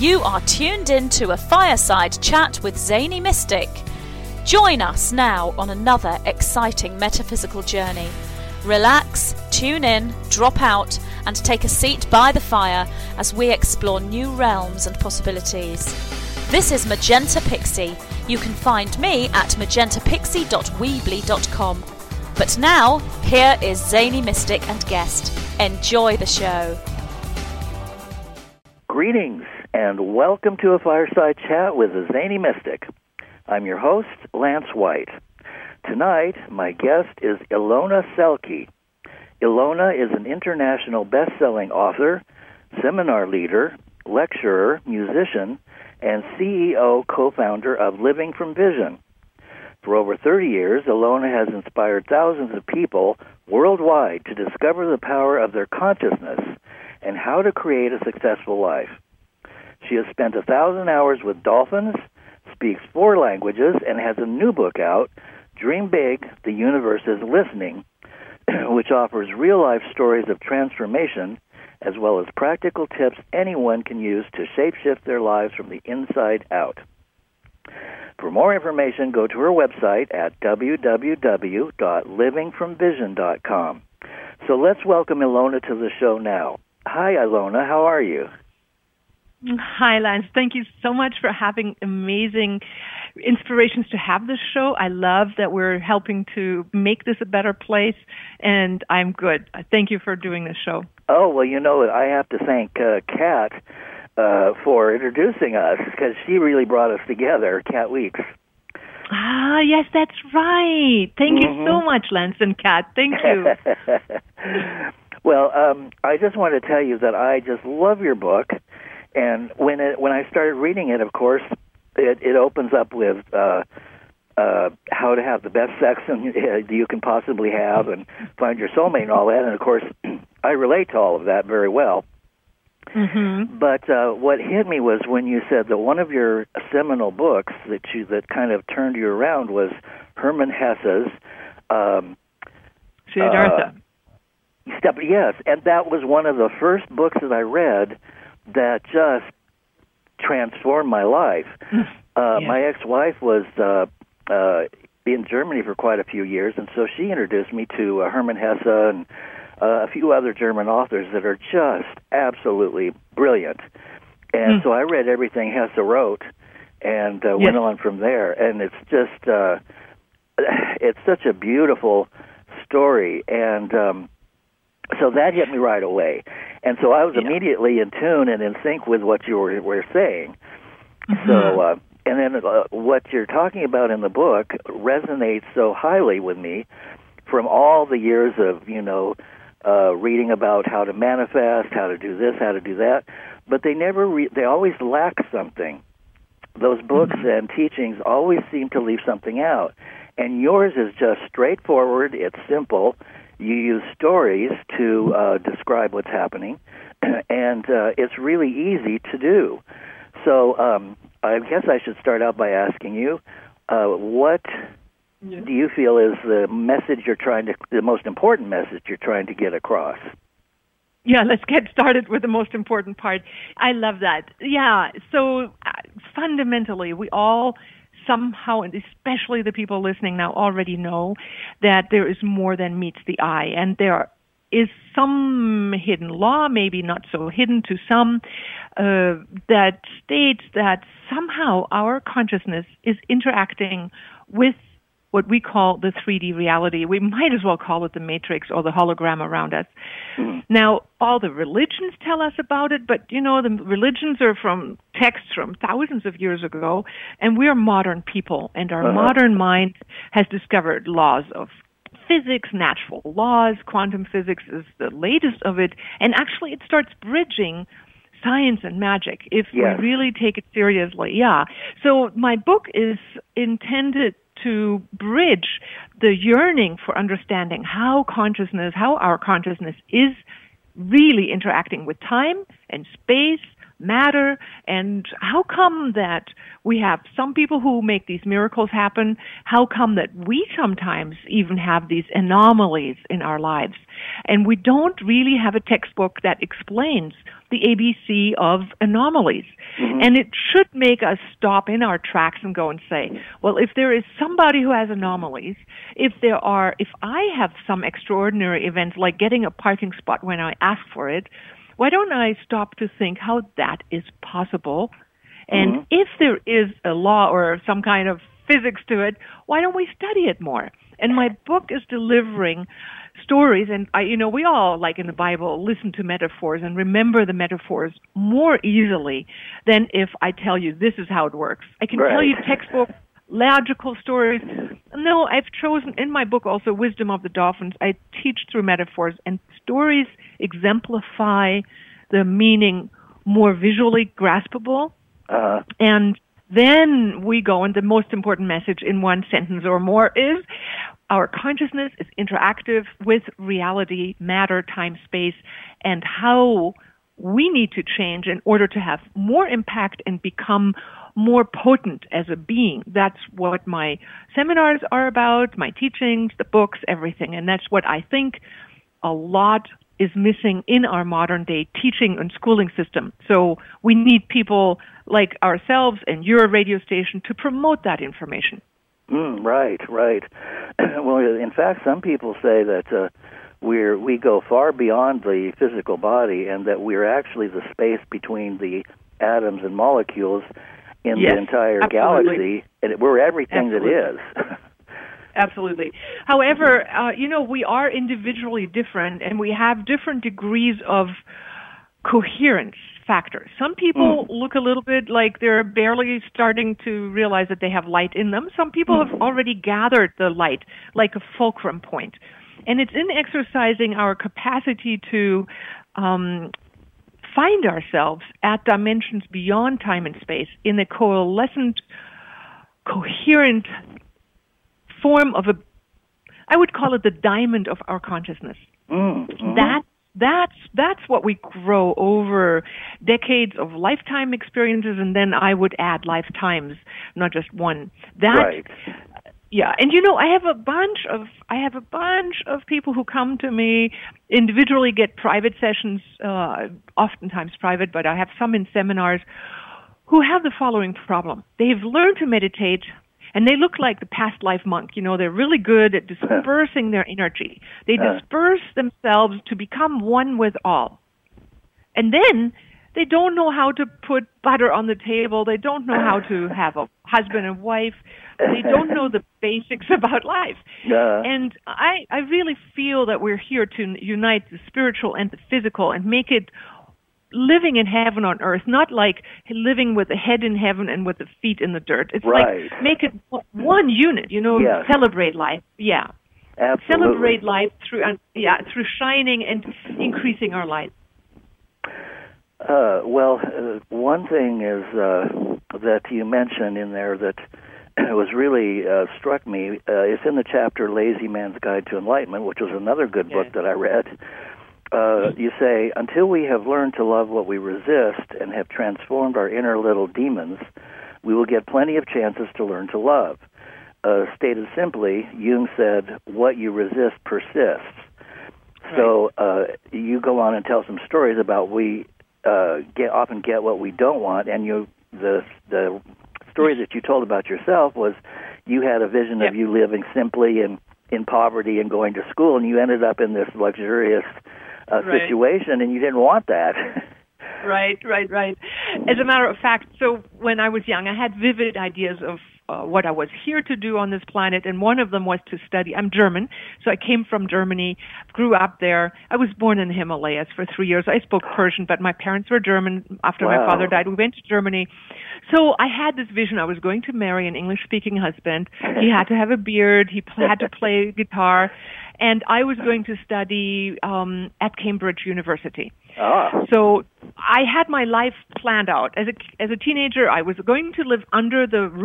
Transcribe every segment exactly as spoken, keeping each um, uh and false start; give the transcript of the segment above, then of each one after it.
You are tuned in to a fireside chat with Zany Mystic. Join us now on another exciting metaphysical journey. Relax, tune in, drop out, and take a seat by the fire as we explore new realms and possibilities. This is Magenta Pixie. You can find me at magenta pixie dot weebly dot com. But now, here is Zany Mystic and guest. Enjoy the show. Greetings and welcome to a fireside chat with the Zany Mystic. I'm your host, Lance White. Tonight, my guest is Ilona Selke. Ilona is an international best-selling author, seminar leader, lecturer, musician, and C E O co-founder of Living from Vision. For over thirty years, Ilona has inspired thousands of people worldwide to discover the power of their consciousness and how to create a successful life. She has spent a thousand hours with dolphins, speaks four languages, and has a new book out, Dream Big, The Universe is Listening, which offers real-life stories of transformation as well as practical tips anyone can use to shape-shift their lives from the inside out. For more information, go to her website at w w w dot living from vision dot com. So let's welcome Ilona to the show now. Hi, Ilona. How are you? Hi, Lance. Thank you so much for having amazing inspirations to have this show. I love that we're helping to make this a better place, and I'm good. Thank you for doing this show. Oh, well, you know, I have to thank uh, Kat uh, for introducing us, because she really brought us together, Kat Weeks. Ah, yes, that's right. Thank mm-hmm. you so much, Lance and Kat. Thank you. Well, um, I just want to tell you that I just love your book, and when it, when I started reading it, of course, it, it opens up with uh, uh, how to have the best sex and, uh, you can possibly have and find your soulmate and all that, and of course, I relate to all of that very well. Mm-hmm. But uh, what hit me was when you said that one of your seminal books that you that kind of turned you around was Hermann Hesse's um, Siddhartha. Uh, Step, yes, and that was one of the first books that I read that just transformed my life. Uh, yes. My ex-wife was uh, uh, in Germany for quite a few years, and so she introduced me to uh, Hermann Hesse and uh, a few other German authors that are just absolutely brilliant. And mm. so I read everything Hesse wrote and uh, yes. went on from there, and it's just, uh, it's such a beautiful story, and um, so that hit me right away. And so I was yeah. immediately in tune and in sync with what you were, were saying. Mm-hmm. So, uh, and then uh, what you're talking about in the book resonates so highly with me from all the years of, you know, uh, reading about how to manifest, how to do this, how to do that. But they never, re- they always lack something. Those books mm-hmm. and teachings always seem to leave something out. And yours is just straightforward, it's simple. You use stories to uh, describe what's happening, and uh, it's really easy to do. So um, I guess I should start out by asking you, uh, what yeah. do you feel is the message you're trying to, the most important message you're trying to get across? Yeah, let's get started with the most important part. I love that. Yeah, so uh, fundamentally, we all somehow, and especially the people listening now, already know that there is more than meets the eye, and there is some hidden law, maybe not so hidden to some, uh, that states that somehow our consciousness is interacting with what we call the three D reality. We might as well call it the matrix or the hologram around us. Mm-hmm. Now, all the religions tell us about it, but, you know, the religions are from texts from thousands of years ago, and we are modern people, and our uh-huh. modern mind has discovered laws of physics, natural laws. Quantum physics is the latest of it, and actually it starts bridging science and magic if yes. we really take it seriously. Yeah. So my book is intended to bridge the yearning for understanding how consciousness, how our consciousness is really interacting with time and space, matter, and how come that we have some people who make these miracles happen? How come that we sometimes even have these anomalies in our lives? And we don't really have a textbook that explains the A B C of anomalies. Mm-hmm. And it should make us stop in our tracks and go and say, well, if there is somebody who has anomalies, if there are, if I have some extraordinary events like getting a parking spot when I ask for it, why don't I stop to think how that is possible? And mm-hmm. if there is a law or some kind of physics to it, why don't we study it more? And my book is delivering stories, and I, you know, we all, like in the Bible, listen to metaphors and remember the metaphors more easily than if I tell you this is how it works. I can right. tell you textbook, logical stories. No, I've chosen in my book also Wisdom of the Dolphins. I teach through metaphors, and stories exemplify the meaning more visually graspable. Uh-huh. And then we go, and the most important message in one sentence or more is our consciousness is interactive with reality, matter, time, space, and how we need to change in order to have more impact and become more potent as a being. That's what my seminars are about, my teachings, the books, everything. And that's what I think a lot is missing in our modern day teaching and schooling system. So we need people like ourselves and your radio station to promote that information. Mm, right, right. Well, in fact, some people say that uh, we're we go far beyond the physical body, and that we're actually the space between the atoms and molecules in yes, the entire absolutely. galaxy, and we're everything absolutely. that is. Absolutely. However, uh, you know, we are individually different, and we have different degrees of coherence factors. Some people mm. look a little bit like they're barely starting to realize that they have light in them. Some people mm. have already gathered the light like a fulcrum point. And it's in exercising our capacity to um, find ourselves at dimensions beyond time and space in a coalescent, coherent form of a, I would call it the diamond of our consciousness. Mm-hmm. That that's that's what we grow over decades of lifetime experiences, and then I would add lifetimes, not just one. That, right. Yeah, and you know, I have a bunch of I have a bunch of people who come to me individually, get private sessions, uh, oftentimes private, but I have some in seminars, who have the following problem. They've learned to meditate, and they look like the past life monk. You know, they're really good at dispersing their energy. They disperse themselves to become one with all. And then they don't know how to put butter on the table. They don't know how to have a husband and wife. They don't know the basics about life. Yeah. And I, I really feel that we're here to unite the spiritual and the physical and make it living in heaven on earth, not like living with the head in heaven and with the feet in the dirt. It's right. like make it one unit, you know, yes. celebrate life. Yeah. Absolutely. Celebrate life through, uh, yeah, through shining and increasing our light. Uh, well, uh, one thing is uh, that you mentioned in there that was really uh, struck me. Uh, it's in the chapter Lazy Man's Guide to Enlightenment, which was another good yeah. book that I read. Uh, you say, until we have learned to love what we resist and have transformed our inner little demons, we will get plenty of chances to learn to love. Uh, stated simply, Jung said, what you resist persists. Right. So uh, you go on and tell some stories about we uh, get often get what we don't want, and you the the story that you told about yourself was you had a vision yep. of you living simply and in poverty and going to school, and you ended up in this luxurious Uh, right. situation, and you didn't want that. Right, right, right. As a matter of fact, so when I was young, I had vivid ideas of uh, what I was here to do on this planet, and one of them was to study. I'm German, so I came from Germany, grew up there. I was born in the Himalayas for three years. I spoke Persian, but my parents were German. After wow. my father died, we went to Germany. So I had this vision. I was going to marry an English-speaking husband. He had to have a beard. He had to play guitar. And I was going to study um, at Cambridge University. Ah. So I had my life planned out. As a, as a teenager, I was going to live under the roof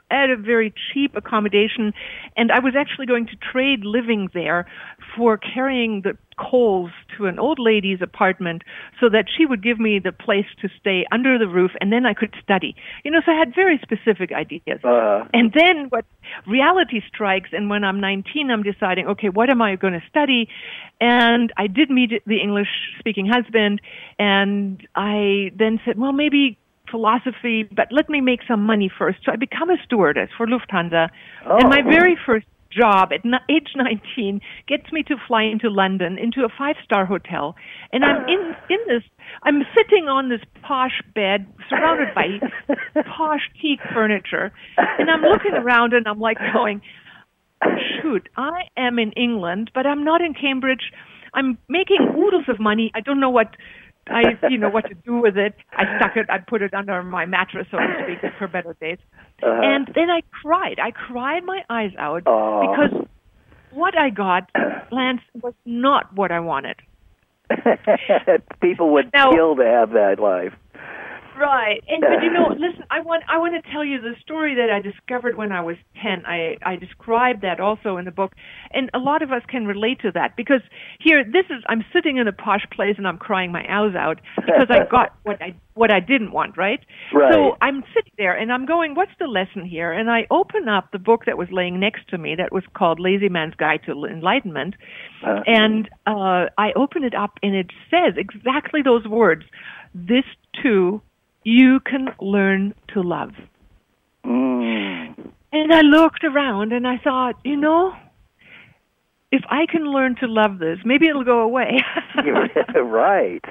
at a very cheap accommodation, and I was actually going to trade living there for carrying the coals to an old lady's apartment so that she would give me the place to stay under the roof, and then I could study. You know, so I had very specific ideas. Uh, and then what reality strikes, and when I'm nineteen, I'm deciding, okay, what am I going to study? And I did meet the English-speaking husband, and I then said, well, maybe philosophy, but let me make some money first. So I become a stewardess for Lufthansa. Oh. And my very first job at age nineteen gets me to fly into London, into a five-star hotel. And I'm in, in this, I'm sitting on this posh bed surrounded by posh teak furniture. And I'm looking around and I'm like going, shoot, I am in England, but I'm not in Cambridge. I'm making oodles of money. I don't know what I, you know, what to do with it. I stuck it, I put it under my mattress, so to speak, for better days. Uh-huh. And then I cried. I cried my eyes out oh. because what I got, Lance, was not what I wanted. People would now, kill to have that life. Right. And but you know, listen, I want I want to tell you the story that I discovered when I was ten. I I described that also in the book, and a lot of us can relate to that because here this is I'm sitting in a posh place and I'm crying my eyes out because I got what I what I didn't want, right? Right. So I'm sitting there and I'm going, what's the lesson here? And I open up the book that was laying next to me that was called Lazy Man's Guide to Enlightenment. Uh, and uh I open it up and it says exactly those words. This too you can learn to love. Mm. And I looked around and I thought, you know, if I can learn to love this, maybe it'll go away. Right.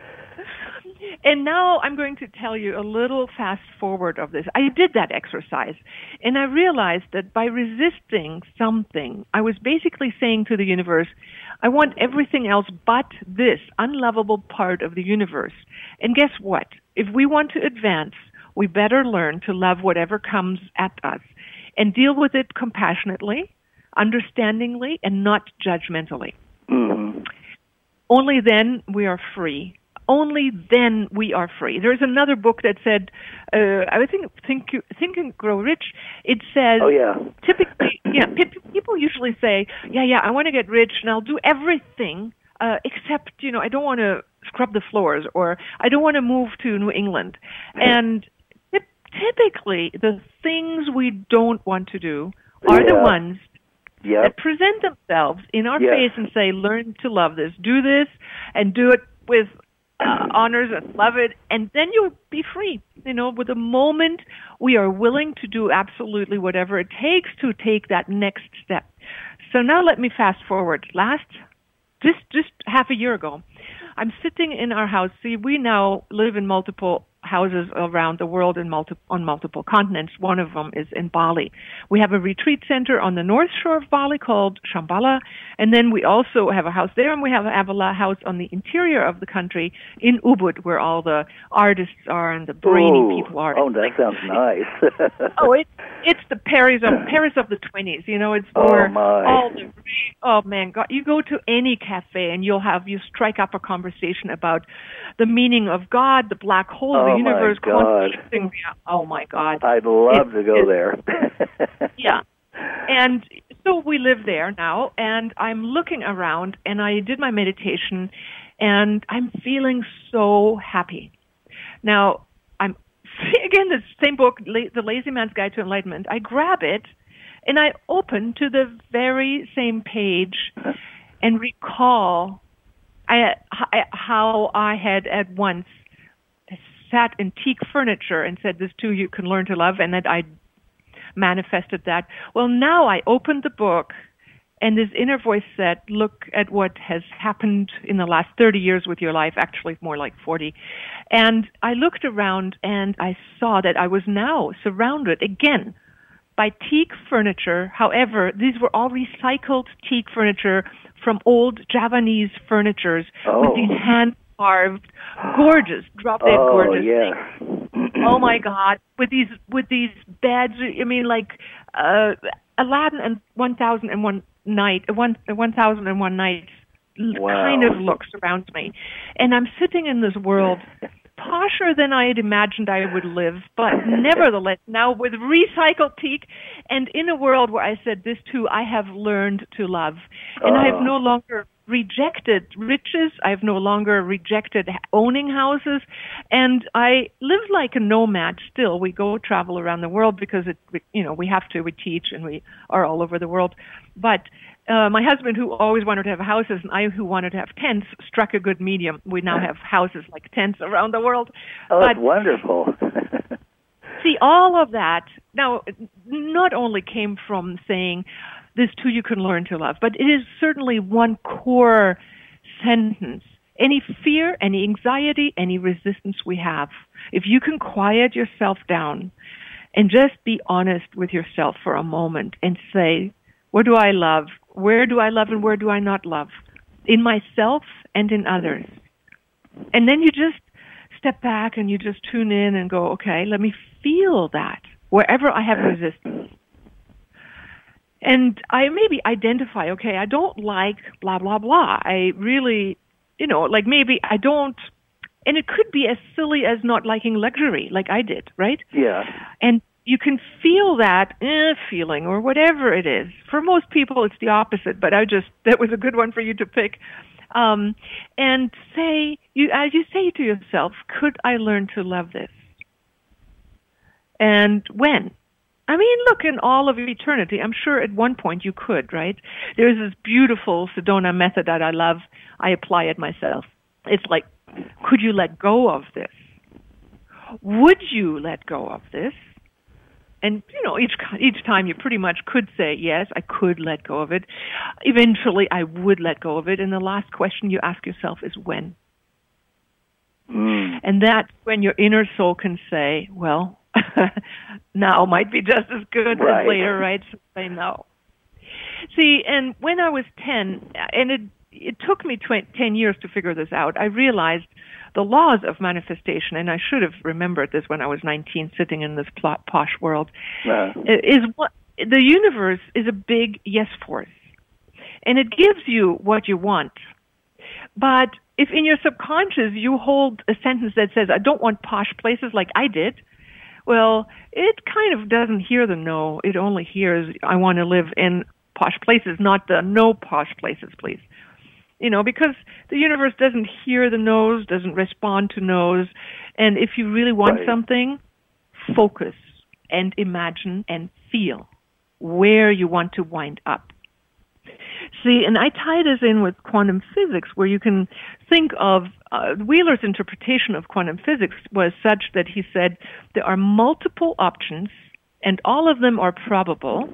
And now I'm going to tell you a little fast forward of this. I did that exercise, and I realized that by resisting something, I was basically saying to the universe, I want everything else but this unlovable part of the universe. And guess what? If we want to advance, we better learn to love whatever comes at us and deal with it compassionately, understandingly, and not judgmentally. Mm-hmm. Only then we are free. Only then we are free. There's another book that said, uh, I think, Think, Think and Grow Rich. It says, oh, yeah. typically, yeah, pe- people usually say, yeah, yeah, I want to get rich and I'll do everything uh, except, you know, I don't want to scrub the floors or I don't want to move to New England. And t- typically, the things we don't want to do are yeah. the ones yep. that present themselves in our yes. face and say, learn to love this. Do this and do it with Uh, honors and love it, and then you'll be free. You know, with the moment we are willing to do absolutely whatever it takes to take that next step. So now let me fast forward. Last, just just half a year ago, I'm sitting in our house. See, we now live in multiple houses around the world in multi- on multiple continents. One of them is in Bali. We have a retreat center on the north shore of Bali called Shambhala, and then we also have a house there, and we have a Avala house on the interior of the country in Ubud, where all the artists are and the brainy Ooh. people are. Oh, that sounds nice. oh, it's it's the Paris of Paris of the twenties. You know, it's more oh, my. all the oh man, God, you go to any cafe and you'll have you strike up a conversation about the meaning of God, the black hole, oh, the universe. My God. Oh my God! I'd love it, to go it, there. yeah, and so we live there now, and I'm looking around, and I did my meditation, and I'm feeling so happy. Now, I'm again the same book, The Lazy Man's Guide to Enlightenment. I grab it, and I open to the very same page, and recall I, I, how I had at once sat in teak furniture and said, this too you can learn to love, and that I manifested that. Well, now I opened the book, and this inner voice said, look at what has happened in the last thirty years with your life, actually more like forty. And I looked around, and I saw that I was now surrounded again by teak furniture. However, these were all recycled teak furniture from old Javanese furnitures oh. with these hand-carved, gorgeous, drop-dead oh, gorgeous yeah. things. Oh my God! With these with these beds, I mean, like uh, Aladdin and One Thousand and One Night, One One Thousand and One Nights wow. kind of look surrounds me, and I'm sitting in this world posher than I had imagined I would live, but nevertheless, now with recycled teak and in a world where I said this too, I have learned to love. And oh. I have no longer rejected riches. I've no longer rejected owning houses. And I live like a nomad still. We go travel around the world because, it, you know, we have to. We teach and we are all over the world. But uh, my husband, who always wanted to have houses, and I, who wanted to have tents, struck a good medium. We now have houses like tents around the world. Oh, but, that's wonderful. see, all of that, now, not only came from saying, this too you can learn to love, but it is certainly one core sentence. Any fear, any anxiety, any resistance we have, if you can quiet yourself down and just be honest with yourself for a moment and say, what do I love? Where do I love and where do I not love? In myself and in others. And then you just step back and you just tune in and go, okay, let me feel that wherever I have resistance. And I maybe identify, okay, I don't like blah, blah, blah. I really, you know, like maybe I don't, and it could be as silly as not liking luxury, like I did, right? Yeah. And you can feel that eh, feeling or whatever it is. For most people, it's the opposite, but I just, that was a good one for you to pick. Um, and say, you, as you say to yourself, could I learn to love this? And when? I mean, look, in all of eternity, I'm sure at one point you could, right? There's this beautiful Sedona method that I love. I apply it myself. It's like, could you let go of this? Would you let go of this? And, you know, each each time you pretty much could say, yes, I could let go of it. Eventually, I would let go of it. And the last question you ask yourself is when? Mm. And that's when your inner soul can say, well, now might be just as good right. as later, right? So say no. See, and when I was ten, and it it took me twenty, ten years to figure this out, I realized the laws of manifestation, and I should have remembered this when I was nineteen, sitting in this plot, posh world, uh. is what the universe is a big yes force, and it gives you what you want. But if in your subconscious you hold a sentence that says, I don't want posh places like I did, well, it kind of doesn't hear the no. It only hears, I want to live in posh places, not the no posh places, please. You know, because the universe doesn't hear the no's, doesn't respond to no's. And if you really want right. something, focus and imagine and feel where you want to wind up. See, and I tie this in with quantum physics, where you can think of uh, Wheeler's interpretation of quantum physics was such that he said there are multiple options, and all of them are probable.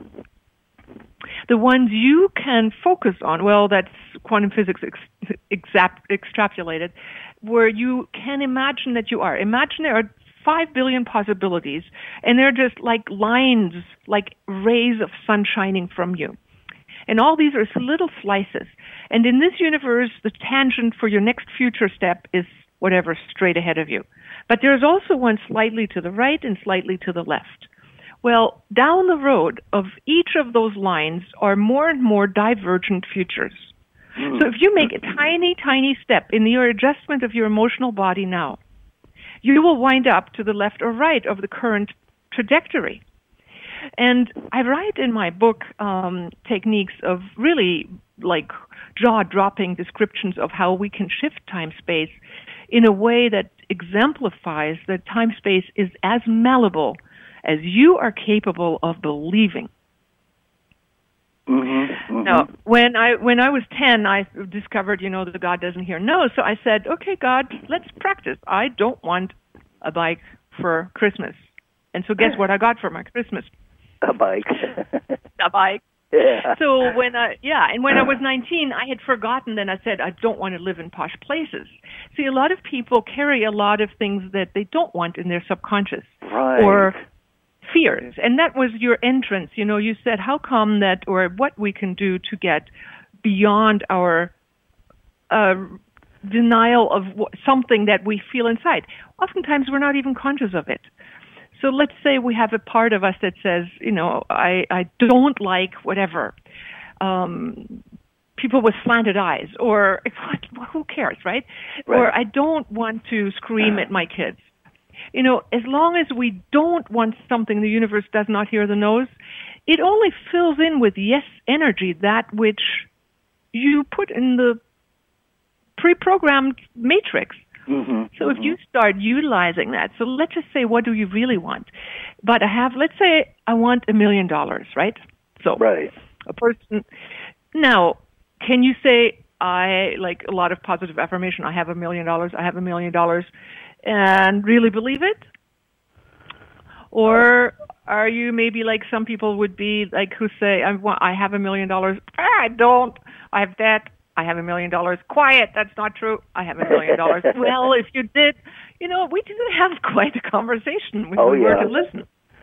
The ones you can focus on, well, that's quantum physics ex- exap- extrapolated, where you can imagine that you are. Imagine there are five billion possibilities, and they're just like lines, like rays of sun shining from you. And all these are little slices. And in this universe, the tangent for your next future step is whatever straight ahead of you. But there's also one slightly to the right and slightly to the left. Well, down the road of each of those lines are more and more divergent futures. So if you make a tiny, tiny step in your adjustment of your emotional body now, you will wind up to the left or right of the current trajectory. And I write in my book um, techniques of really like jaw-dropping descriptions of how we can shift time-space in a way that exemplifies that time-space is as malleable as you are capable of believing. Mm-hmm, mm-hmm. Now, when I when I was ten, I discovered, you know, that God doesn't hear no. So I said, okay, God, let's practice. I don't want a bike for Christmas. And so guess what I got for my Christmas? A bike. A bike. Yeah. So when I, yeah, and when I was nineteen, I had forgotten, then I said, I don't want to live in posh places. See, a lot of people carry a lot of things that they don't want in their subconscious. Right. Or fears. And that was your entrance. You know, you said, how come that, or what we can do to get beyond our uh, denial of w- something that we feel inside. Oftentimes we're not even conscious of it. So let's say we have a part of us that says, you know, I, I don't like whatever, um, people with slanted eyes, or who cares, right? Right. Or I don't want to scream at my kids. You know, as long as we don't want something, the universe does not hear the no's, it only fills in with yes energy, that which you put in the pre-programmed matrix. Mm-hmm, so mm-hmm. if you start utilizing that, so let's just say, what do you really want? But I have, let's say I want a million dollars, right? So right. a person, now, can you say, I, like a lot of positive affirmation, I have a million dollars, I have a million dollars, and really believe it? Or are you maybe like some people would be, like who say, I want, I have a million dollars, I don't, I have debt, I have a million dollars. Quiet, that's not true. I have a million dollars. Well, if you did, you know, we did have quite a conversation if oh, we yeah. were to listen.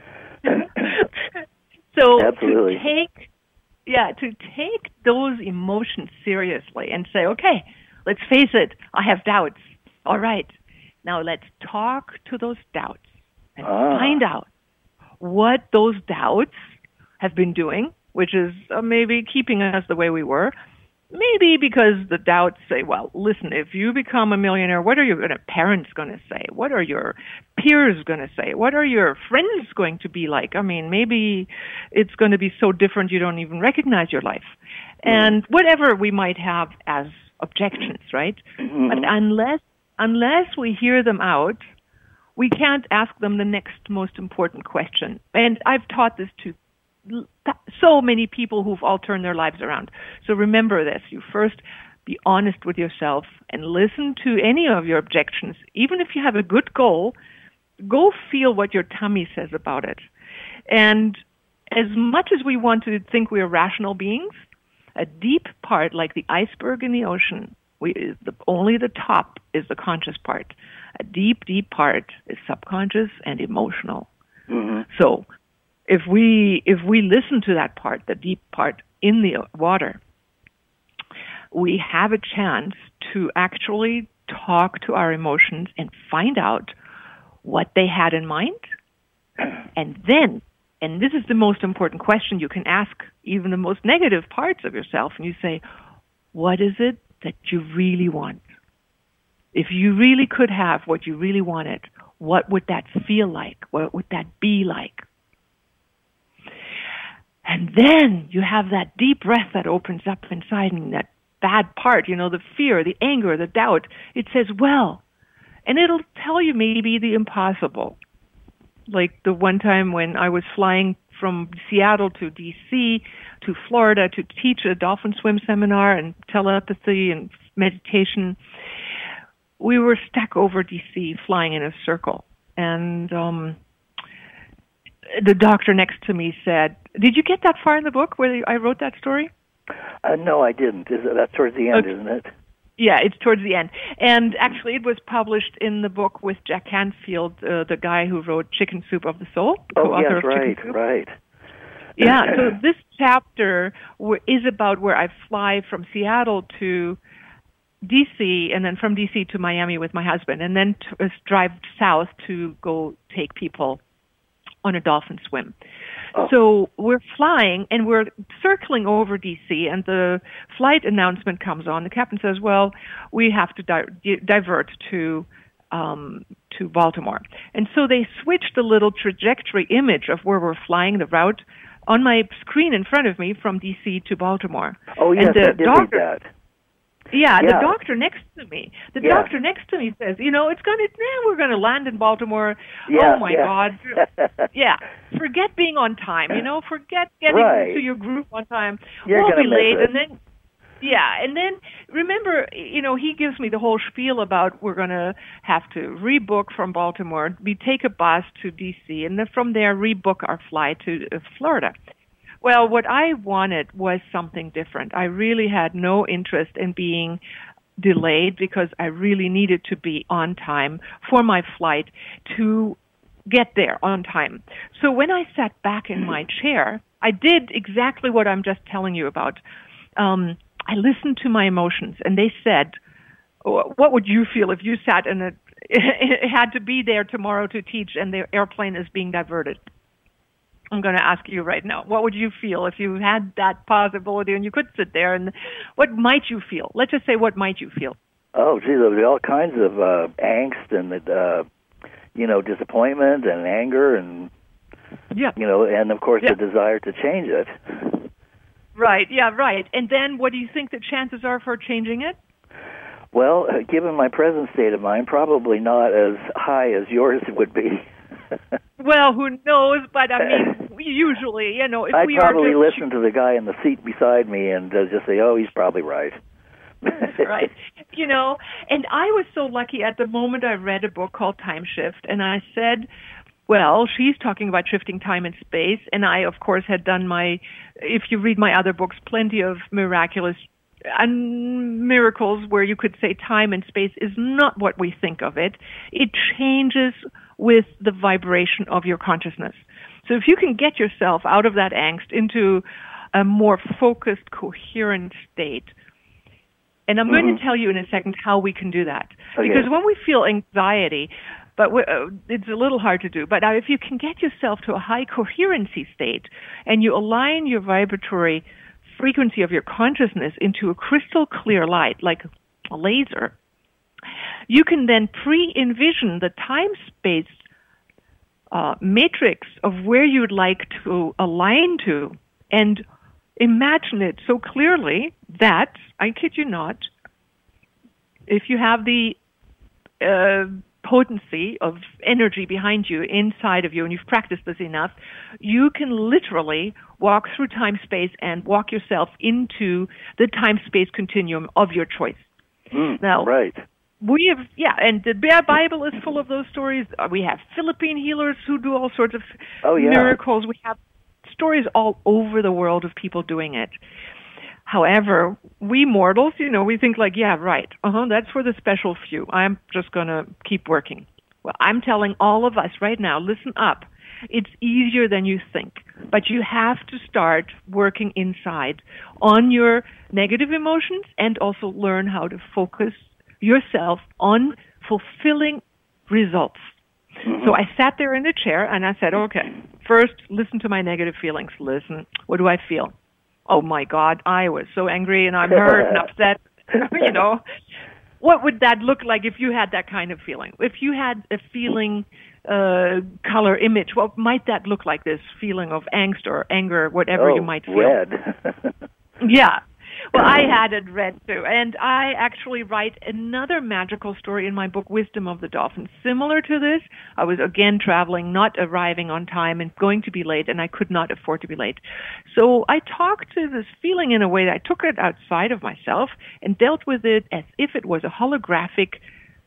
So Absolutely. to take, yeah, to take those emotions seriously and say, okay, let's face it, I have doubts. All right, now let's talk to those doubts and ah. find out what those doubts have been doing, which is uh, maybe keeping us the way we were. Maybe because the doubts say, well, listen, if you become a millionaire, what are your parents going to say? What are your peers going to say? What are your friends going to be like? I mean, maybe it's going to be so different you don't even recognize your life. And whatever we might have as objections, right? Mm-hmm. But unless unless we hear them out, we can't ask them the next most important question. And I've taught this to so many people who've all turned their lives around. So remember this. You first be honest with yourself and listen to any of your objections. Even if you have a good goal, go feel what your tummy says about it. And as much as we want to think we are rational beings, a deep part, like the iceberg in the ocean, we, the, only the top is the conscious part. A deep, deep part is subconscious and emotional. Mm-hmm. So If we if we listen to that part, the deep part in the water, we have a chance to actually talk to our emotions and find out what they had in mind. And then, and this is the most important question you can ask even the most negative parts of yourself, and you say, what is it that you really want? If you really could have what you really wanted, what would that feel like? What would that be like? And then you have that deep breath that opens up inside, and that bad part, you know, the fear, the anger, the doubt. It says, well, and it'll tell you maybe the impossible. Like the one time when I was flying from Seattle to D C to Florida to teach a dolphin swim seminar and telepathy and meditation, we were stuck over D C flying in a circle. And um the doctor next to me said, did you get that far in the book where I wrote that story? Uh, no, I didn't. Is it, that's towards the end, okay. Isn't it? Yeah, it's towards the end. And actually, it was published in the book with Jack Canfield, uh, the guy who wrote Chicken Soup of the Soul. Oh, yes, of right, Chicken Soup. right. Yeah, so this chapter w- is about where I fly from Seattle to D C, and then from D C to Miami with my husband, and then to, uh, drive south to go take people on a dolphin swim. Oh. So we're flying, and we're circling over D C, and the flight announcement comes on. The captain says, well, we have to di- divert to um, to Baltimore. And so they switched the little trajectory image of where we're flying, the route, on my screen in front of me from D C to Baltimore. Oh, yes, and the I did doctor, read that. Yeah, yeah, the doctor next to me. The yeah. doctor next to me says, you know, it's going to, eh, we're going to land in Baltimore. Yeah, oh, my yeah. God. Yeah. Forget being on time, you know, forget getting right. to your group on time. You're we'll gonna be miss late. it. And then, yeah, and then remember, you know, he gives me the whole spiel about we're going to have to rebook from Baltimore. We take a bus to D C, and then from there rebook our flight to uh, Florida. Well, what I wanted was something different. I really had no interest in being delayed because I really needed to be on time for my flight to get there on time. So when I sat back in my chair, I did exactly what I'm just telling you about. Um, I listened to my emotions, and they said, what would you feel if you sat in a, it had to be there tomorrow to teach and the airplane is being diverted? I'm going to ask you right now, what would you feel if you had that possibility and you could sit there, and what might you feel? Let's just say, what might you feel? Oh, gee, there would be all kinds of uh, angst and, uh, you know, disappointment and anger and, yeah. you know, and, of course, yeah. the desire to change it. Right, yeah, right. And then what do you think the chances are for changing it? Well, uh, given my present state of mind, probably not as high as yours would be. Well, who knows? But I mean, we usually, you know, if I'd we probably are just... listen to the guy in the seat beside me and uh, just say, "Oh, he's probably right." Right. You know, and I was so lucky at the moment I read a book called Time Shift, and I said, well, she's talking about shifting time and space, and I, of course, had done my, if you read my other books, plenty of miraculous and miracles where you could say time and space is not what we think of it. It changes with the vibration of your consciousness. So if you can get yourself out of that angst into a more focused, coherent state, and I'm mm-hmm. going to tell you in a second how we can do that. Okay. Because when we feel anxiety, but uh, it's a little hard to do, but uh, if you can get yourself to a high coherency state and you align your vibratory frequency of your consciousness into a crystal clear light, like a laser, you can then pre-envision the time-space uh, matrix of where you'd like to align to and imagine it so clearly that, I kid you not, if you have the uh, potency of energy behind you, inside of you, and you've practiced this enough, you can literally walk through time-space and walk yourself into the time-space continuum of your choice. Mm, now, right. We have, yeah, and the Bible is full of those stories. We have Philippine healers who do all sorts of oh, yeah. miracles. We have stories all over the world of people doing it. However, we mortals, you know, we think like, yeah, right, uh-huh, that's for the special few. I'm just going to keep working. Well, I'm telling all of us right now, listen up. It's easier than you think, but you have to start working inside on your negative emotions and also learn how to focus yourself on fulfilling results. Mm-hmm. So I sat there in the chair and I said, okay, first, listen to my negative feelings. Listen, what do I feel? Oh my God, I was so angry and I'm hurt and upset. You know, what would that look like if you had that kind of feeling? If you had a feeling, uh, color, image, what might that look like, this feeling of angst or anger, whatever oh, you might feel? Red. Yeah. Well, I had it read too, and I actually write another magical story in my book, Wisdom of the Dolphin. Similar to this, I was again traveling, not arriving on time and going to be late, and I could not afford to be late. So I talked to this feeling in a way that I took it outside of myself and dealt with it as if it was a holographic,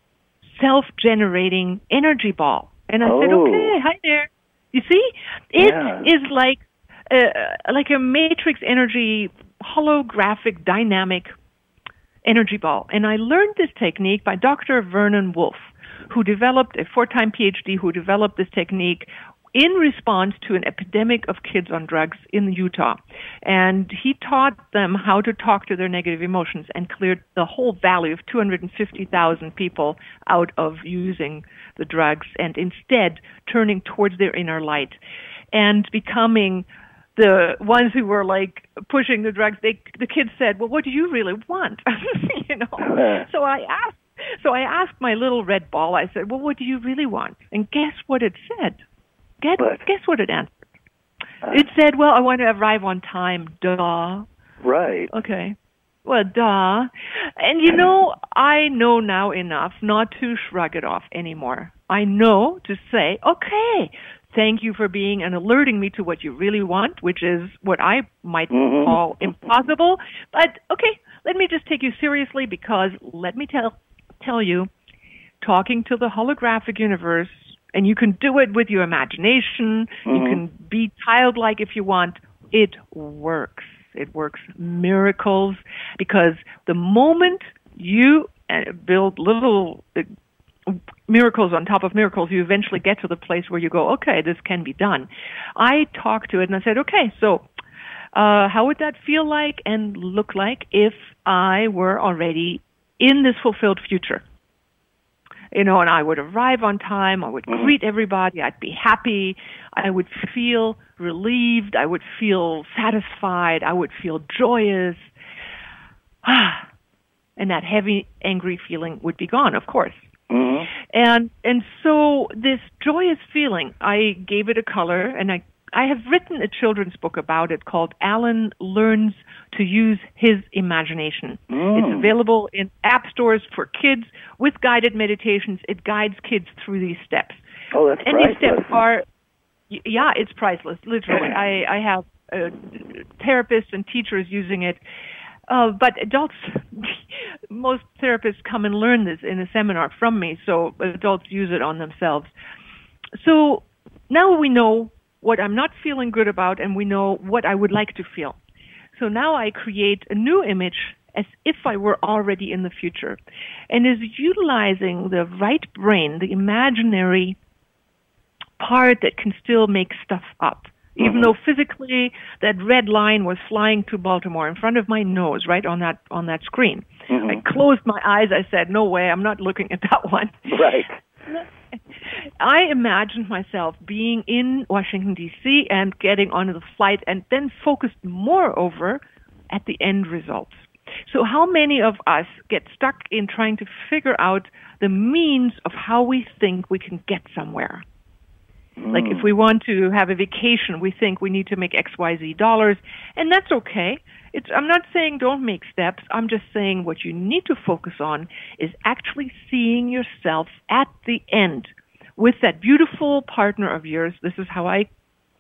self-generating energy ball. And I oh. said, okay, hi there. You see? It yeah. is like, uh, like a matrix energy holographic dynamic energy ball. And I learned this technique by Doctor Vernon Wolf, who developed a four-time P H D, who developed this technique in response to an epidemic of kids on drugs in Utah. And he taught them how to talk to their negative emotions and cleared the whole valley of two hundred fifty thousand people out of using the drugs and instead turning towards their inner light and becoming the ones who were like pushing the drugs. They, the kids said, well, what do you really want? you know? So I asked, so I asked my little red ball, I said, well, what do you really want? And guess what it said? Get, what? Guess what it answered? Uh, it said, well, I want to arrive on time, duh. Right. Okay. Well, duh. And you know, I know now enough not to shrug it off anymore. I know to say, okay, thank you for being and alerting me to what you really want, which is what I might mm-hmm. call impossible. But, okay, let me just take you seriously because let me tell tell you, talking to the holographic universe, and you can do it with your imagination, mm-hmm. you can be childlike if you want, it works. It works miracles because the moment you build little miracles on top of miracles, you eventually get to the place where you go, okay, this can be done. I talked to it and I said, okay, so uh, how would that feel like and look like if I were already in this fulfilled future? You know, and I would arrive on time. I would Mm-hmm. greet everybody. I'd be happy. I would feel relieved. I would feel satisfied. I would feel joyous. And that heavy, angry feeling would be gone, of course. Mm-hmm. And and so this joyous feeling, I gave it a color, and I I have written a children's book about it called Alan Learns to Use His Imagination. Mm. It's available in app stores for kids with guided meditations. It guides kids through these steps. Oh, that's and priceless. these steps are, y- yeah, it's priceless, literally. I, I have uh, therapists and teachers using it. Uh, but adults, most therapists come and learn this in a seminar from me, so adults use it on themselves. So now we know what I'm not feeling good about, and we know what I would like to feel. So now I create a new image as if I were already in the future, and is utilizing the right brain, the imaginary part that can still make stuff up. Even Mm-hmm. though physically that red line was flying to Baltimore in front of my nose, right on that on that screen. Mm-hmm. I closed my eyes. I said, "No way! I'm not looking at that one." Right. I imagined myself being in Washington, D C and getting onto the flight and then focused moreover at the end results. So how many of us get stuck in trying to figure out the means of how we think we can get somewhere? Mm. Like if we want to have a vacation, we think we need to make X Y Z dollars, and that's okay. It's, I'm not saying don't make steps. I'm just saying what you need to focus on is actually seeing yourself at the end with that beautiful partner of yours. This is how I,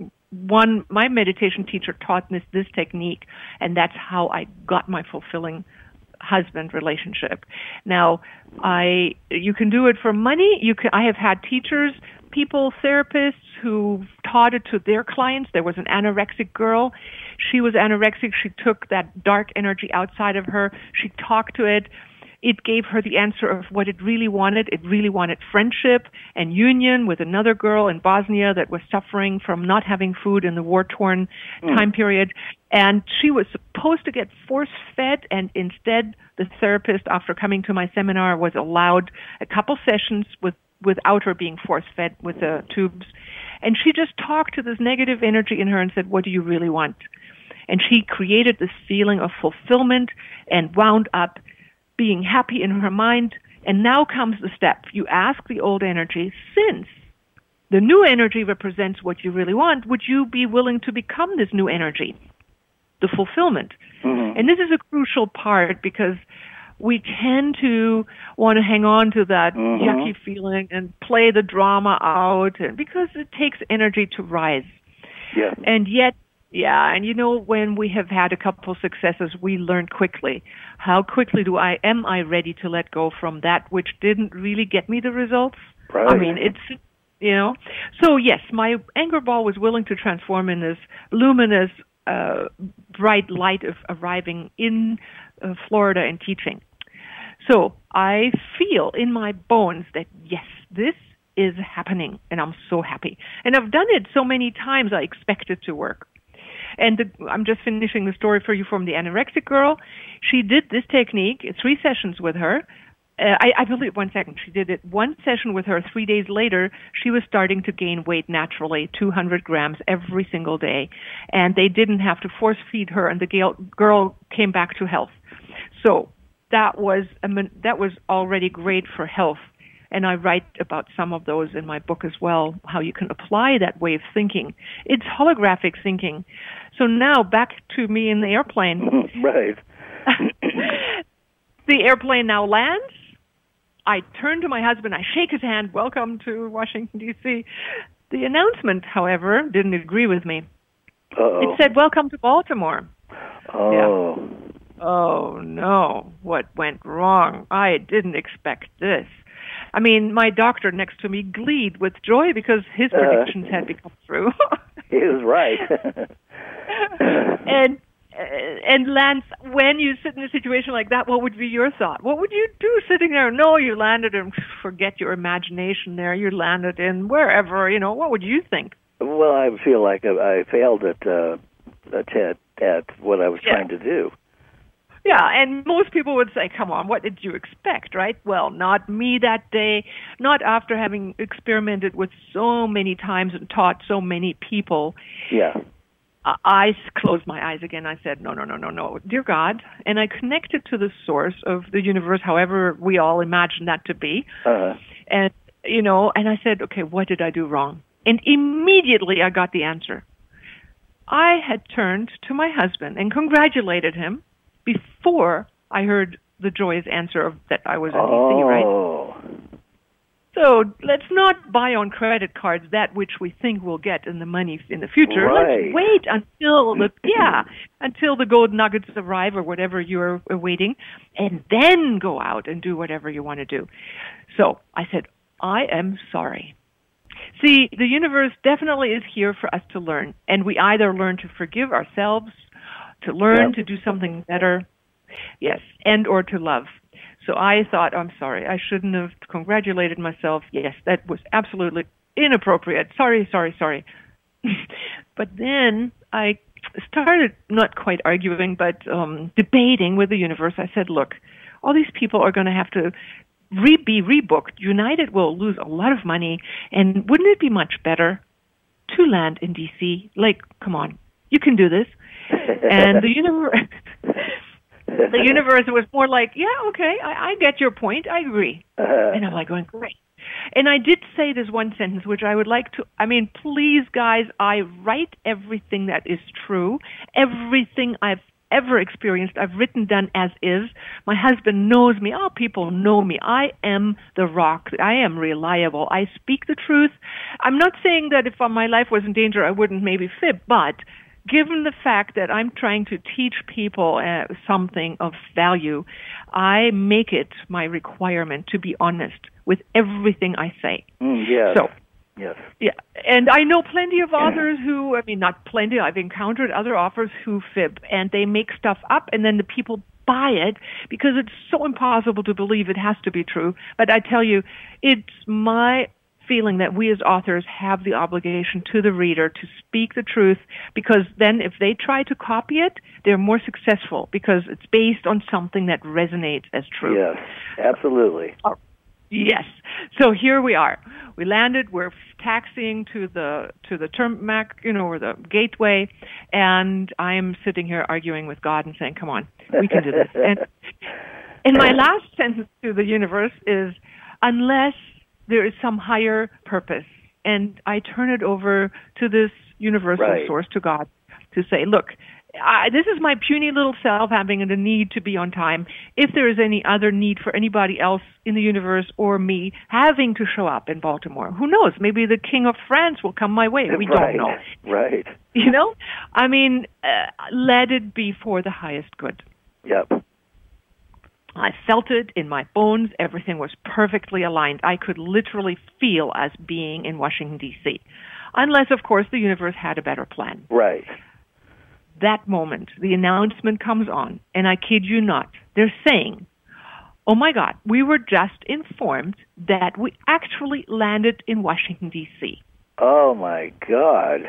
one, my meditation teacher taught me this technique, and that's how I got my fulfilling husband relationship. Now, I, you can do it for money. You can, I have had teachers, people, therapists who taught it to their clients. There was an anorexic girl. She was anorexic. She took that dark energy outside of her. She talked to it. It gave her the answer of what it really wanted. It really wanted friendship and union with another girl in Bosnia that was suffering from not having food in the war-torn mm. time period. And she was supposed to get force-fed, and instead the therapist, after coming to my seminar, was allowed a couple sessions with without her being force-fed with the tubes. And she just talked to this negative energy in her and said, "What do you really want?" And she created this feeling of fulfillment and wound up being happy in her mind. And now comes the step. You ask the old energy, since the new energy represents what you really want, would you be willing to become this new energy, the fulfillment? Mm-hmm. And this is a crucial part because we tend to want to hang on to that mm-hmm. yucky feeling and play the drama out, and because it takes energy to rise. Yeah. And yet, yeah, and you know, when we have had a couple successes, we learn quickly. How quickly do I, am I ready to let go from that which didn't really get me the results? Right. I mean, it's, you know. So yes, my anger ball was willing to transform in this luminous, uh, bright light of arriving in uh, Florida and teaching. So I feel in my bones that, yes, this is happening, and I'm so happy. And I've done it so many times, I expect it to work. And the, I'm just finishing the story for you from the anorexic girl. She did this technique, three sessions with her. Uh, I, I believe, one second, she did it one session with her. Three days later, she was starting to gain weight naturally, two hundred grams every single day. And they didn't have to force feed her, and the girl, girl came back to health. So that was a, that was already great for health. And I write about some of those in my book as well, how you can apply that way of thinking. It's holographic thinking. So now back to me in the airplane. Right. The airplane now lands. I turn to my husband. I shake his hand. Welcome to Washington, D C The announcement, however, didn't agree with me. Uh-oh. It said, "Welcome to Baltimore." Oh. Yeah. Oh, no. What went wrong? I didn't expect this. I mean, my doctor next to me gleed with joy because his predictions uh, had become true. He was right. and and Lance, when you sit in a situation like that, what would be your thought? What would you do sitting there? No, you landed in, forget your imagination there. You landed in wherever, you know, what would you think? Well, I feel like I failed at, uh, at, at what I was yeah. trying to do. Yeah, and most people would say, come on, what did you expect, right? Well, not me that day, not after having experimented with so many times and taught so many people. Yeah. I closed my eyes again. I said, no, no, no, no, no, dear God. And I connected to the source of the universe, however we all imagine that to be. Uh-huh. And, you know, and I said, okay, what did I do wrong? And immediately I got the answer. I had turned to my husband and congratulated him before I heard the joyous answer of that I was in oh. D C, right? So let's not buy on credit cards that which we think we'll get in the money in the future. Right. Let's wait until the yeah until the gold nuggets arrive or whatever you're awaiting, and then go out and do whatever you want to do. So I said, I am sorry. See, the universe definitely is here for us to learn, and we either learn to forgive ourselves, to learn yep. to do something better, yes, and or to love. So I thought, I'm sorry, I shouldn't have congratulated myself. Yes, that was absolutely inappropriate. Sorry, sorry, sorry. But then I started not quite arguing, but um, debating with the universe. I said, look, all these people are going to have to re- be rebooked. United will lose a lot of money, and wouldn't it be much better to land in D C? Like, come on, you can do this. And the universe... The universe was more like, yeah, okay, I, I get your point. I agree. Uh-huh. And I'm like going, great. And I did say this one sentence, which I would like to, I mean, please, guys, I write everything that is true. Everything I've ever experienced, I've written down as is. My husband knows me. All people know me. I am the rock. I am reliable. I speak the truth. I'm not saying that if my life was in danger, I wouldn't maybe fib, but given the fact that I'm trying to teach people uh, something of value, I make it my requirement to be honest with everything I say. Mm, yes. So, yes. Yeah. And I know plenty of authors who, I mean, not plenty, I've encountered other authors who fib, and they make stuff up, and then the people buy it because it's so impossible to believe it has to be true. But I tell you, it's my feeling that we as authors have the obligation to the reader to speak the truth, because then if they try to copy it, they're more successful because it's based on something that resonates as true. Yes, absolutely. Oh, yes. So here we are. We landed. We're taxiing to the to the tarmac, you know, or the gateway, and I'm sitting here arguing with God and saying, "Come on, we can do this." And and my last sentence to the universe is, unless there is some higher purpose. And I turn it over to this universal right. source, to God, to say, look, I, this is my puny little self having the need to be on time. If there is any other need for anybody else in the universe or me having to show up in Baltimore, who knows? Maybe the King of France will come my way. We right. don't know. Right. You know? I mean, uh, let it be for the highest good. Yep. I felt it in my bones. Everything was perfectly aligned. I could literally feel us being in Washington, D C Unless, of course, the universe had a better plan. Right. That moment, the announcement comes on, and I kid you not, they're saying, oh my God, we were just informed that we actually landed in Washington, D C Oh my God.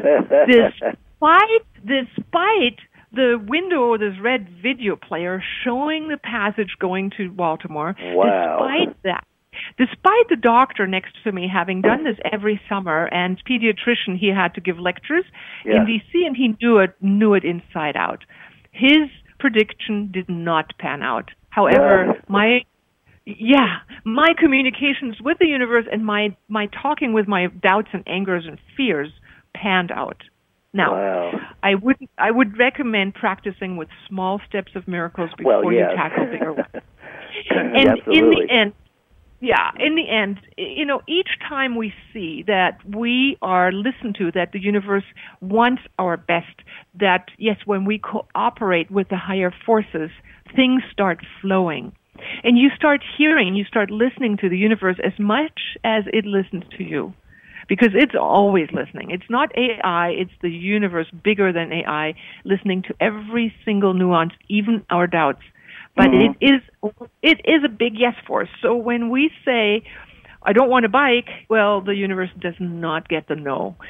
Despite, despite the window of this red video player showing the passage going to Baltimore, wow. despite that, despite the doctor next to me having done this every summer, and pediatrician, he had to give lectures yeah. in D C, and he knew it, knew it inside out. His prediction did not pan out. However, yeah. my yeah, my communications with the universe and my my talking with my doubts and angers and fears panned out. Now, wow. I would I would recommend practicing with small steps of miracles before well, yes. you tackle bigger ones. And Absolutely. in the end, yeah, in the end, you know, each time we see that we are listened to, that the universe wants our best, that, yes, when we cooperate with the higher forces, things start flowing. And you start hearing, you start listening to the universe as much as it listens to you. Because it's always listening. It's not A I, it's the universe bigger than A I, listening to every single nuance, even our doubts. But mm-hmm. it is it is a big yes force. So when we say, I don't want a bike, well, the universe does not get the no.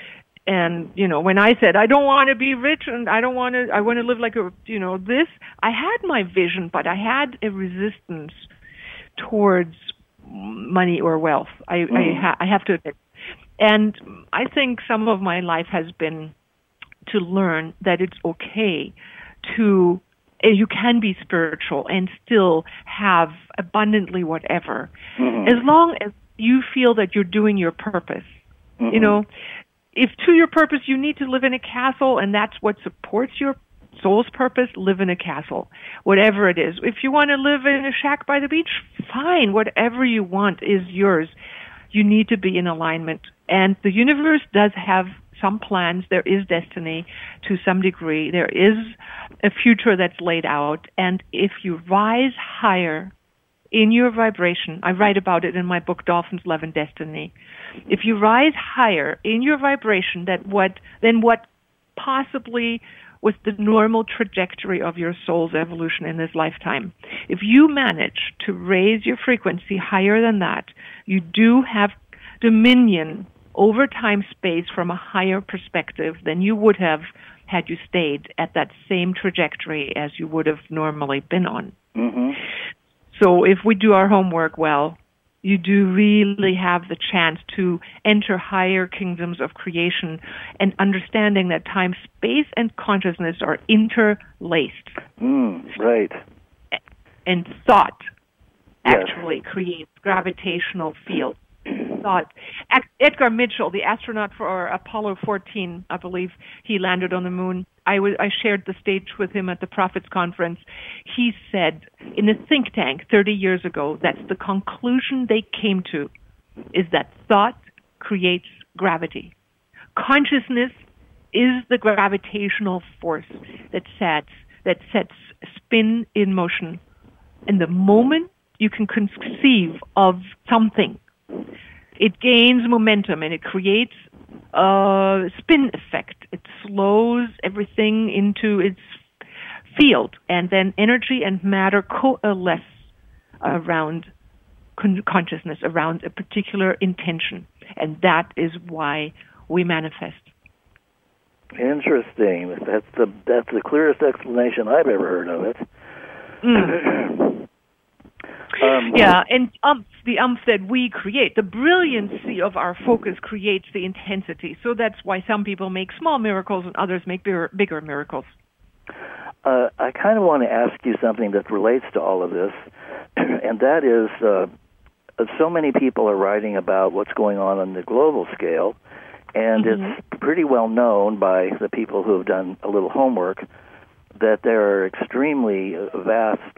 And, you know, when I said, I don't want to be rich and I don't want to, I want to live like a, you know, this, I had my vision, but I had a resistance towards money or wealth. I, mm. I, ha- I have to admit. And I think some of my life has been to learn that it's okay to, you can be spiritual and still have abundantly whatever, mm-hmm. as long as you feel that you're doing your purpose. Mm-hmm. You know, if to your purpose you need to live in a castle and that's what supports your soul's purpose, live in a castle, whatever it is. If you want to live in a shack by the beach, fine. Whatever you want is yours. You need to be in alignment. And the universe does have some plans. There is destiny to some degree. There is a future that's laid out. And if you rise higher in your vibration, I write about it in my book, Dolphins, Love, and Destiny. If you rise higher in your vibration that what than what possibly was the normal trajectory of your soul's evolution in this lifetime, if you manage to raise your frequency higher than that, you do have dominion over time space from a higher perspective than you would have had you stayed at that same trajectory as you would have normally been on. Mm-hmm. So if we do our homework well, you do really have the chance to enter higher kingdoms of creation and understanding that time, space, and consciousness are interlaced. Mm, right. And thought yes. actually creates gravitational fields. Thought. Edgar Mitchell, the astronaut for Apollo fourteen, I believe he landed on the moon. I, w- I shared the stage with him at the Prophets Conference. He said in a think tank thirty years ago, that's the conclusion they came to, is that thought creates gravity. Consciousness is the gravitational force that sets, that sets spin in motion. And the moment you can conceive of something, it gains momentum and it creates a spin effect. It slows everything into its field, and then energy and matter coalesce around con- consciousness, around a particular intention. And that is why we manifest. Interesting. That's the that's the clearest explanation I've ever heard of it. Mm. Um, yeah, and umph, the umph that we create, the brilliancy of our focus creates the intensity. So that's why some people make small miracles and others make bigger, bigger miracles. Uh, I kind of want to ask you something that relates to all of this, and that is uh, so many people are writing about what's going on on the global scale, and mm-hmm. it's pretty well known by the people who have done a little homework that there are extremely vast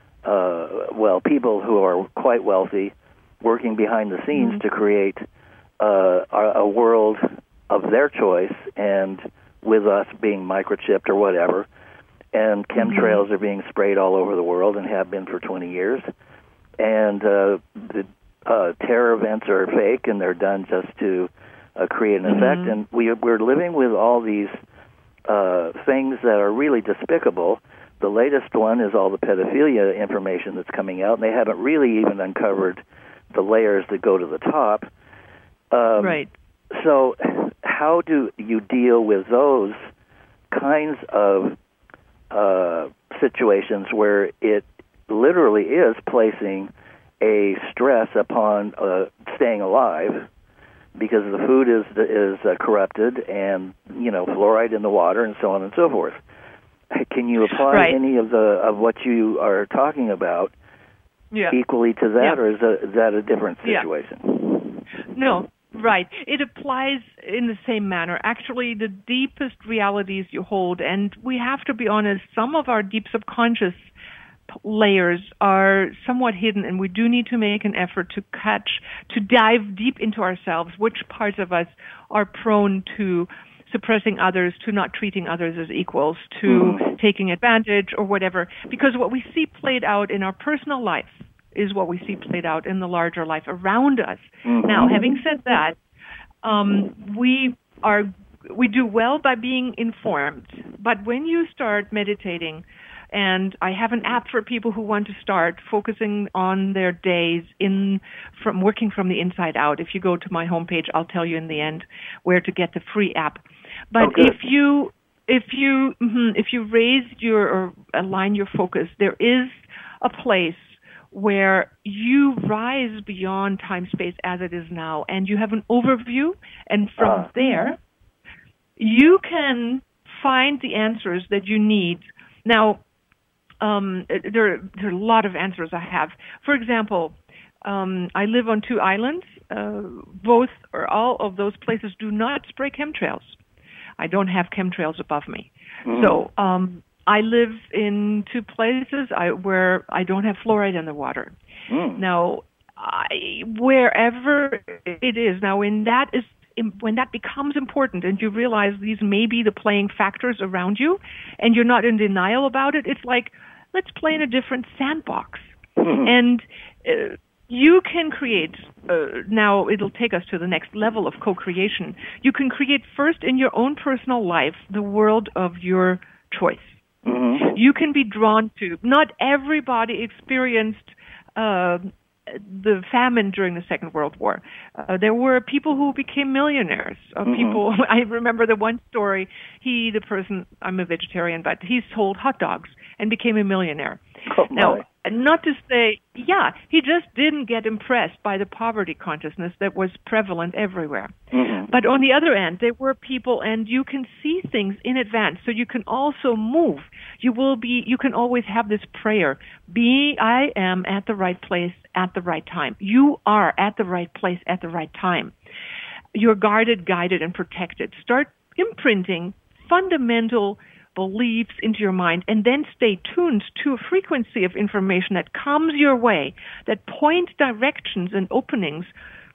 Uh, well, people who are quite wealthy working behind the scenes mm-hmm. to create uh, a, a world of their choice, and with us being microchipped or whatever, and chemtrails mm-hmm. are being sprayed all over the world and have been for twenty years, and uh, the uh, terror events are fake and they're done just to uh, create an mm-hmm. effect, and we, we're living with all these uh, things that are really despicable. The latest one is all the pedophilia information that's coming out, and they haven't really even uncovered the layers that go to the top. Um, right. So how do you deal with those kinds of uh, situations where it literally is placing a stress upon uh, staying alive because the food is is uh, corrupted and, you know, fluoride in the water and so on and so forth? Can you apply right. any of the of what you are talking about yeah. equally to that, yeah. or is that, is that a different situation? Yeah. No, right. It applies in the same manner. Actually, the deepest realities you hold, and we have to be honest, some of our deep subconscious layers are somewhat hidden, and we do need to make an effort to catch, to dive deep into ourselves, which parts of us are prone to suppressing others, to not treating others as equals, to mm. taking advantage or whatever. Because what we see played out in our personal life is what we see played out in the larger life around us. Mm-hmm. Now, having said that, um, we are we do well by being informed. But when you start meditating And I have an app for people who want to start focusing on their days in from working from the inside out. If you go to my homepage, I'll tell you in the end where to get the free app. But oh, good. if you if you mm-hmm, if you raise your or align your focus, there is a place where you rise beyond time space as it is now, and you have an overview, and from uh, there you can find the answers that you need. Now, um, there, there are a lot of answers I have. For example, um, I live on two islands. Uh, both or all of those places do not spray chemtrails. I don't have chemtrails above me. Mm. So um, I live in two places I, where I don't have fluoride in the water. Mm. Now, I, wherever it is, now when that is when that becomes important and you realize these may be the playing factors around you and you're not in denial about it, it's like, let's play in a different sandbox. Mm-hmm. And uh, you can create, uh, now it'll take us to the next level of co-creation. You can create first in your own personal life the world of your choice. Mm-hmm. You can be drawn to, not everybody experienced uh, the famine during the Second World War. Uh, there were people who became millionaires. Uh, mm-hmm. People, I remember the one story, he, the person, I'm a vegetarian, but he sold hot dogs and became a millionaire. Oh, now, my. not to say, yeah, he just didn't get impressed by the poverty consciousness that was prevalent everywhere. Mm-hmm. But on the other end, there were people, and you can see things in advance, so you can also move. You will be, you can always have this prayer, be, I am at the right place at the right time. You are at the right place at the right time. You're guarded, guided, and protected. Start imprinting fundamental beliefs into your mind, and then stay tuned to a frequency of information that comes your way, that point directions and openings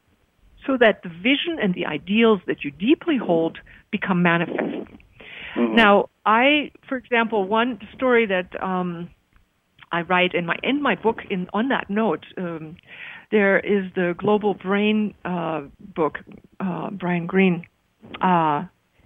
so that the vision and the ideals that you deeply hold become manifest. Mm-hmm. Now, I, for example, one story that um, I write in my in my book, in on that note, um, there is the Global Brain uh, book, uh, Brian Greene. Uh,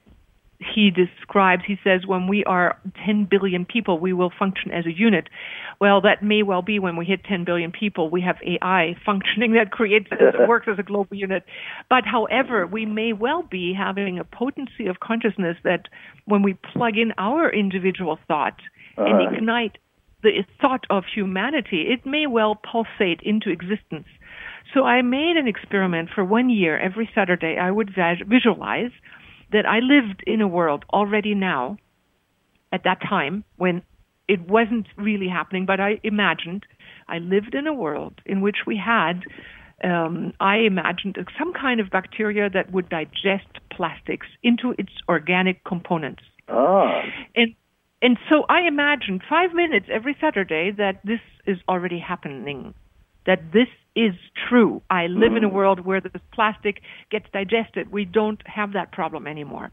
He describes, he says, when we are ten billion people, we will function as a unit. Well, that may well be when we hit ten billion people, we have A I functioning that creates, works as a global unit. But however, we may well be having a potency of consciousness that when we plug in our individual thought uh-huh. and ignite the thought of humanity, it may well pulsate into existence. So I made an experiment for one year. Every Saturday, I would visualize that I lived in a world already now, at that time, when it wasn't really happening, but I imagined I lived in a world in which we had, um, I imagined some kind of bacteria that would digest plastics into its organic components. Oh. And and so I imagined five minutes every Saturday that this is already happening, that this is true. I live mm. in a world where the plastic gets digested. We don't have that problem anymore.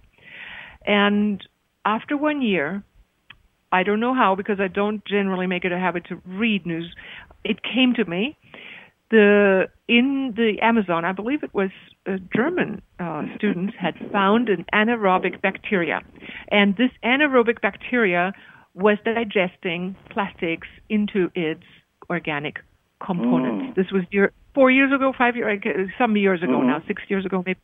And after one year, I don't know how, because I don't generally make it a habit to read news, it came to me. The in the Amazon, I believe it was uh, German uh, students had found an anaerobic bacteria. And this anaerobic bacteria was digesting plastics into its organic components. Mm. This was year, four years ago, five years, some years ago mm-hmm. now, six years ago maybe.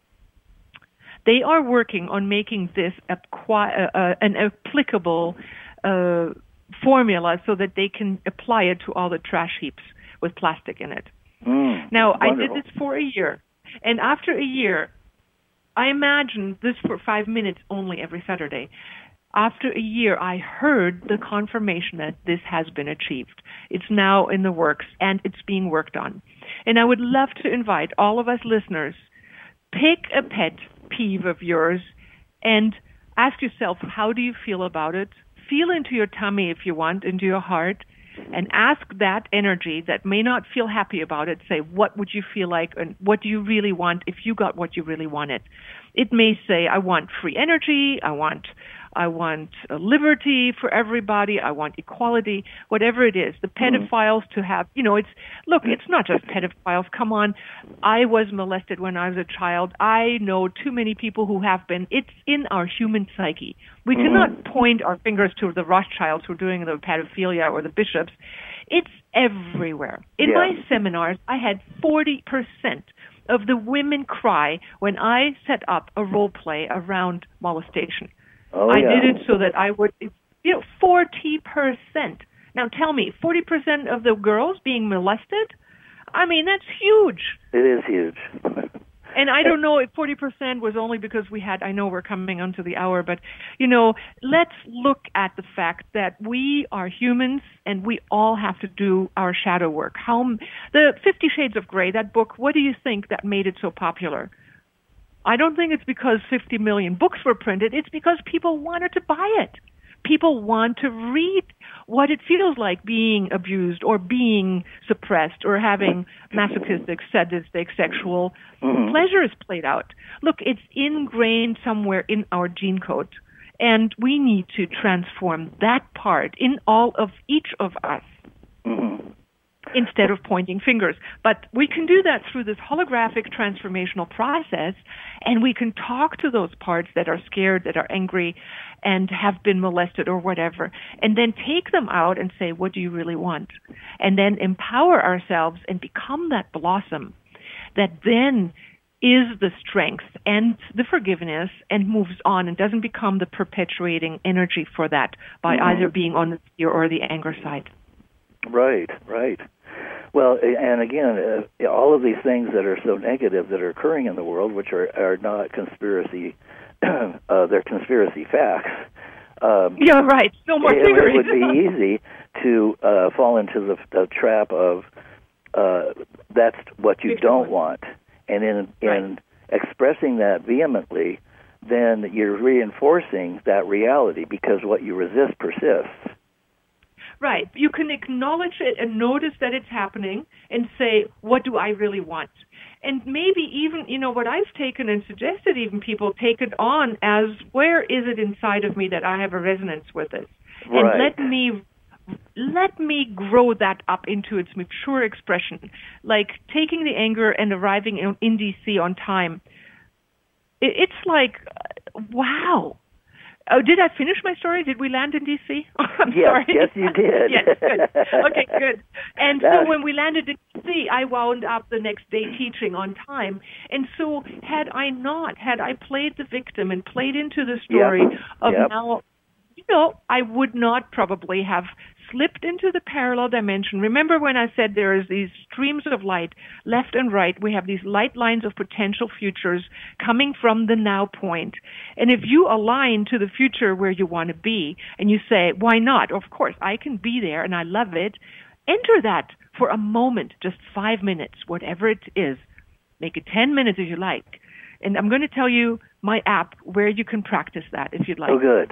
They are working on making this a, uh, an applicable uh, formula so that they can apply it to all the trash heaps with plastic in it. Mm, now, wonderful. I did this for a year. And after a year, I imagined this for five minutes only every Saturday. After a year, I heard the confirmation that this has been achieved. It's now in the works, and it's being worked on. And I would love to invite all of us listeners, pick a pet peeve of yours and ask yourself, how do you feel about it? Feel into your tummy if you want, into your heart, and ask that energy that may not feel happy about it, say, what would you feel like and what do you really want if you got what you really wanted? It may say, I want free energy, I want I want uh, liberty for everybody. I want equality, whatever it is. The pedophiles mm. to have, you know, it's, look, it's not just pedophiles. Come on. I was molested when I was a child. I know too many people who have been. It's in our human psyche. We mm. cannot point our fingers to the Rothschilds who are doing the pedophilia or the bishops. It's everywhere. In yeah. my seminars, I had forty percent of the women cry when I set up a role play around molestation. Oh, I yeah. did it so that I would, you know, forty percent. Now tell me, forty percent of the girls being molested? I mean, that's huge. It is huge. And I don't know if forty percent was only because we had, I know we're coming onto the hour, but, you know, let's look at the fact that we are humans and we all have to do our shadow work. How, the Fifty Shades of Grey, that book, what do you think that made it so popular? I don't think it's because fifty million books were printed. It's because people wanted to buy it. People want to read what it feels like being abused or being suppressed or having masochistic, sadistic, sexual mm-hmm. pleasures played out. Look, it's ingrained somewhere in our gene code, and we need to transform that part in all of each of us. Mm-hmm. Instead of pointing fingers. But we can do that through this holographic transformational process, and we can talk to those parts that are scared, that are angry, and have been molested or whatever, and then take them out and say, what do you really want? And then empower ourselves and become that blossom that then is the strength and the forgiveness and moves on and doesn't become the perpetuating energy for that by mm-hmm. either being on the fear or the anger side. Right, right. Well, and again, uh, all of these things that are so negative that are occurring in the world, which are, are not conspiracy, uh, they're conspiracy facts. Um, yeah, right. No more it, theories. It would be easy to uh, fall into the, the trap of uh, that's what you don't want. And in, right. in expressing that vehemently, then you're reinforcing that reality because what you resist persists. Right. You can acknowledge it and notice that it's happening and say, what do I really want? And maybe even, you know, what I've taken and suggested even people take it on as, where is it inside of me that I have a resonance with it? Right. And let me let me grow that up into its mature expression. Like taking the anger and arriving in, in D C on time. It, it's like, wow. Oh, did I finish my story? Did we land in D C? Oh, I'm yes, sorry. Yes, you did. Yes, good. Okay, good. And so when we landed in D C, I wound up the next day teaching on time. And so had I not, had I played the victim and played into the story yep. of yep. now, you know, I would not probably have slipped into the parallel dimension. Remember when I said there is these streams of light, left and right, we have these light lines of potential futures coming from the now point. And if you align to the future where you want to be, and you say, why not? Of course, I can be there and I love it. Enter that for a moment, just five minutes, whatever it is. Make it ten minutes if you like. And I'm going to tell you my app where you can practice that if you'd like. Oh, good.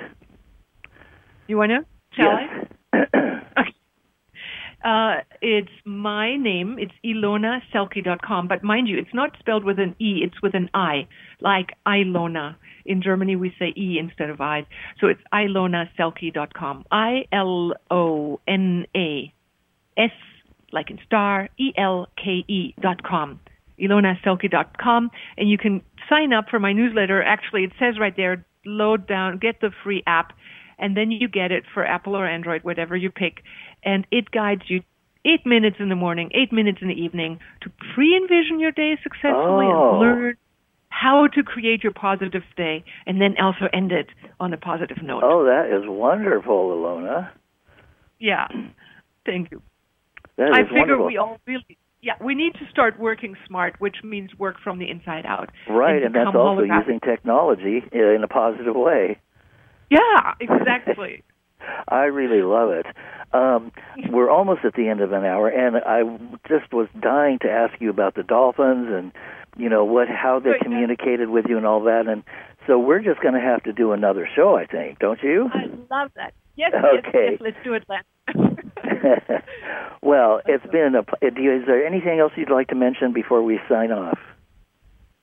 You want to? Shall yes. I? Okay. Uh, it's my name. It's ilona selke dot com. But mind you, it's not spelled with an E. It's with an I, like Ilona. In Germany, we say E instead of I. So it's ilona selke dot com. I L O N A S, like in star, E L K E dot com. ilona selke dot com. And you can sign up for my newsletter. Actually, it says right there, load down, get the free app. And then you get it for Apple or Android, whatever you pick. And it guides you eight minutes in the morning, eight minutes in the evening to pre-envision your day successfully oh. and learn how to create your positive day and then also end it on a positive note. Oh, that is wonderful, Ilona. Yeah. Thank you. That I is figure wonderful. we all really, yeah, we need to start working smart, which means work from the inside out. Right, and, and that's also holographic. using technology in a positive way. Yeah, exactly. I really love it. Um, we're almost at the end of an hour, and I just was dying to ask you about the dolphins and, you know, what how they Great, communicated with you and all that. And so we're just going to have to do another show, I think, don't you? I love that. Yes, okay. yes, yes, let's do it, Len. Well, it's been a. Is there anything else you'd like to mention before we sign off?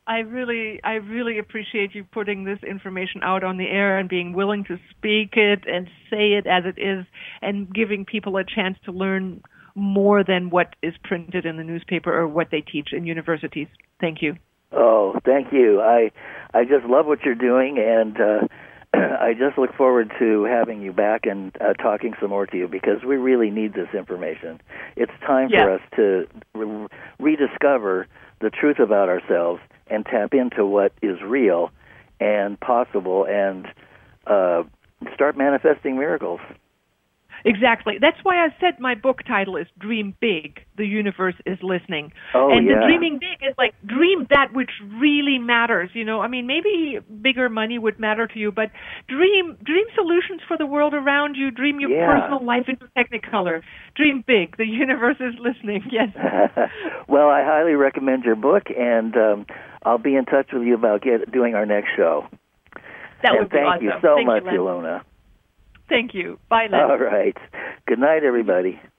I really, I really appreciate you putting this information out on the air and being willing to speak it and say it as it is and giving people a chance to learn more than what is printed in the newspaper or what they teach in universities. Thank you. Oh, thank you. I I just love what you're doing, and uh, I just look forward to having you back and uh, talking some more to you, because we really need this information. It's time yeah. for us to re- rediscover the truth about ourselves and tap into what is real and possible, and uh, start manifesting miracles. Exactly. That's why I said my book title is Dream Big, The Universe is Listening. Oh, and yeah. the dreaming big is like dream that which really matters. You know, I mean, maybe bigger money would matter to you, but dream dream solutions for the world around you. Dream your yeah. personal life into Technicolor. Dream big. The universe is listening. Yes. Well, I highly recommend your book, and um, I'll be in touch with you about get, doing our next show. That and would be thank awesome. you so thank much, you, Len. Ilona. Thank you. Bye, Len. All right. Good night, everybody.